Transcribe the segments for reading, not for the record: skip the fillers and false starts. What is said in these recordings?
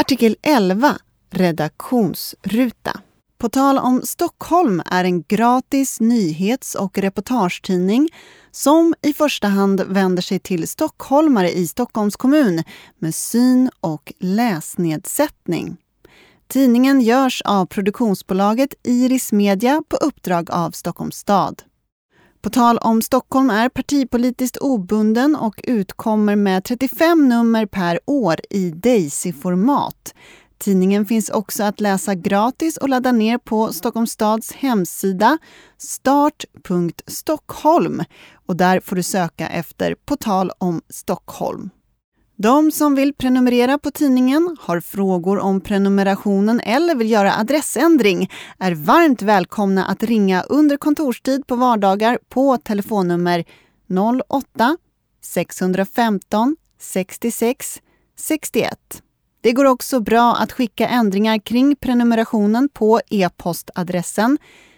Artikel 11. Redaktionsruta. På tal om Stockholm är en gratis nyhets- och reportagetidning som i första hand vänder sig till stockholmare i Stockholms kommun med syn- och läsnedsättning. Tidningen görs av produktionsbolaget Iris Media på uppdrag av Stockholms stad. På tal om Stockholm är partipolitiskt obunden och utkommer med 35 nummer per år i Daisy-format. Tidningen finns också att läsa gratis och ladda ner på Stockholms stads hemsida start.stockholm och där får du söka efter På tal om Stockholm. De som vill prenumerera på tidningen, har frågor om prenumerationen eller vill göra adressändring är varmt välkomna att ringa under kontorstid på vardagar på telefonnummer 08 615 66 61. Det går också bra att skicka ändringar kring prenumerationen på e-postadressen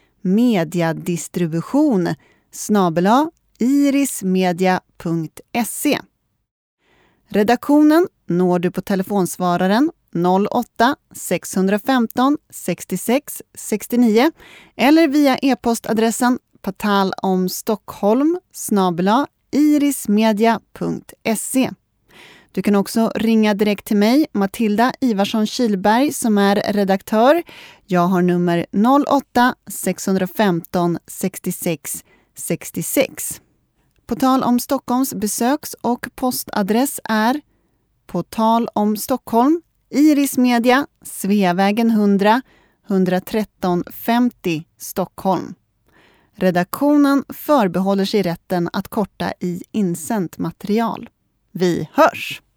mediadistribution@irismedia.se. Redaktionen når du på telefonsvararen 08 615 66 69 eller via e-postadressen patalomstockholm@irismedia.se. Du kan också ringa direkt till mig, Matilda Ivarsson Kilberg, som är redaktör. Jag har nummer 08 615 66 66. På tal om Stockholms besöks- och postadress är På tal om Stockholm, Iris Media, Sveavägen 100, 113 50 Stockholm. Redaktionen förbehåller sig rätten att korta i insänt material. Vi hörs!